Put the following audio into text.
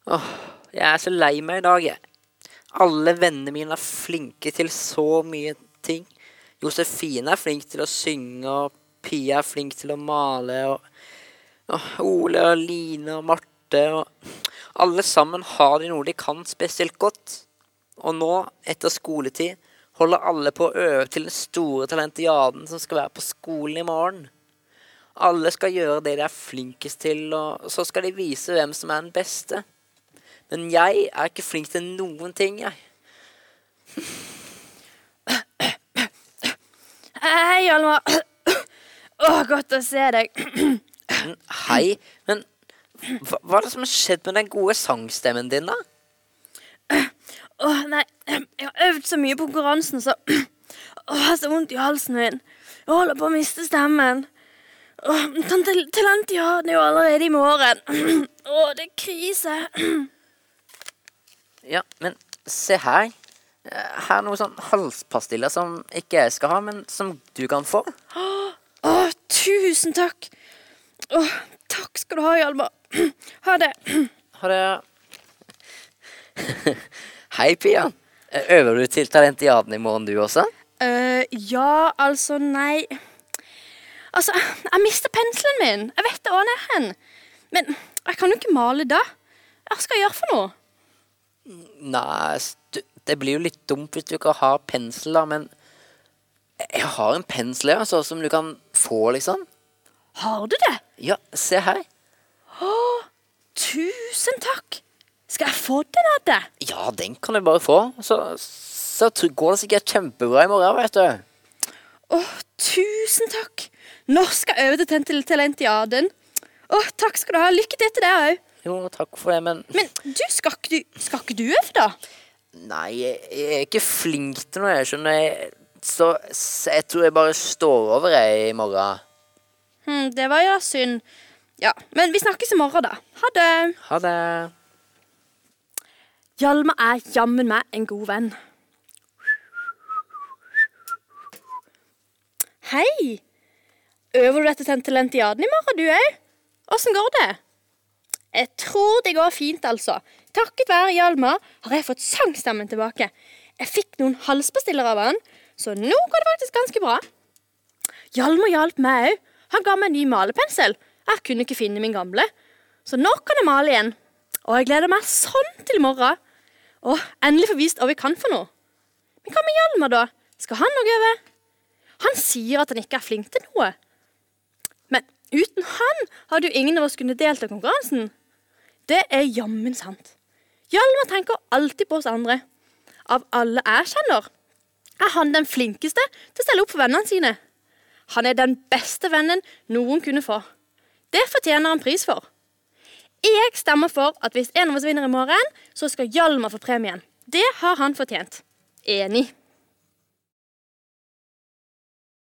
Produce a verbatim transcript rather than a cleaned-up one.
Åh, jeg er så lei meg i dag, jeg. Alle vennene mine er flinke til så mye ting. Josefine er flink til å synge, og Pia er flink til å male, og, og Ole og Line og Marte, og alle sammen har de noe de kan spesielt godt. Og nå, etter skoletid, holder alle på å øve til den store talentiaden som skal være på skolen i morgen. Alle skal gjøre det de er flinkest til, og så skal de vise hvem som er den beste. Men jeg er ikke flink til noen ting, jeg. Hei, Alma. Åh, godt å se deg. Hei, men hva, hva er det som har skjedd med den gode sangstemmen din, da? Åh, nei, jeg har øvd så mye på konkurransen, så åh, jeg har så vondt i halsen min. Jeg holder på å miste stemmen. Åh, tante Talentiaden er jo allerede i morgen. Åh, det er krise. Ja, men se her. Her er noen sånn halspastiller som ikke jeg skal ha, men som du kan få. Åh, tusen takk. Åh, takk skal du ha, Hjalmar. Ha det. Ha det. Hei, Pia. Øver du til talentiaden i morgen du også? Uh, ja, altså, nei. Altså, jeg mistet penselen min. Jeg vet det også er hen. Men jeg kan jo ikke male da. Hva skal jeg gjøre for noe? Nei, det blir jo litt dumt hvis du ikke har pensel da, men jeg har en pensel, ja, så som du kan få, liksom. Har du det? Ja, se her. Åh, tusen takk. Skal jeg få den av det? Ja, den kan du bare få. Så, så går det sikkert kjempebra i morgen, vet du. Åh, tusen takk. Nå skal jeg øve til talentiaden. Åh, takk skal du ha. Lykke til til det også. Jo, takk for det, men... Men du, skal ikke du, skal ikke du øve da? Nei, jeg, jeg er ikke flink til noe, jeg skjønner. Jeg, så, så jeg tror jeg bare står over jeg i morgen. Hmm, det var jo synd. Ja, men vi snakkes i morgen da. Ha det. Ha det. Hjalmar er jammen meg en god venn. Hei! Øver du dette til talentiaden i morgen, du også? Hvordan går det? Jeg tror det går fint, altså. Takket være Hjalmar har jeg fått sangstemmen tilbake. Jeg fikk noen halspastiller av han, så nå går det faktisk ganske bra. Hjalmar hjalp meg også. Han ga meg en ny malepensel. Jeg kunne ikke finne min gamle. Så nå kan jeg male igjen. Og jeg gleder meg sånn til i morgen. Og endelig få vist hva vi kan for noe. Men hva med Hjalmar da? Skal han noe øve? Han sier at han ikke er flink til noe. Men uten han hadde jo ingen av oss kunnet delta i konkurransen. Det er jammen sant. Hjalmar tenker alltid på oss andre. Av alle jeg kjenner, er han den flinkeste til å stelle opp for vennene sine. Han er den beste vennen noen kunne få. Det fortjener han pris for. Jeg stemmer for at hvis en av oss vinner i morgen, så skal Hjalmar få premien. Det har han fortjent. Enig.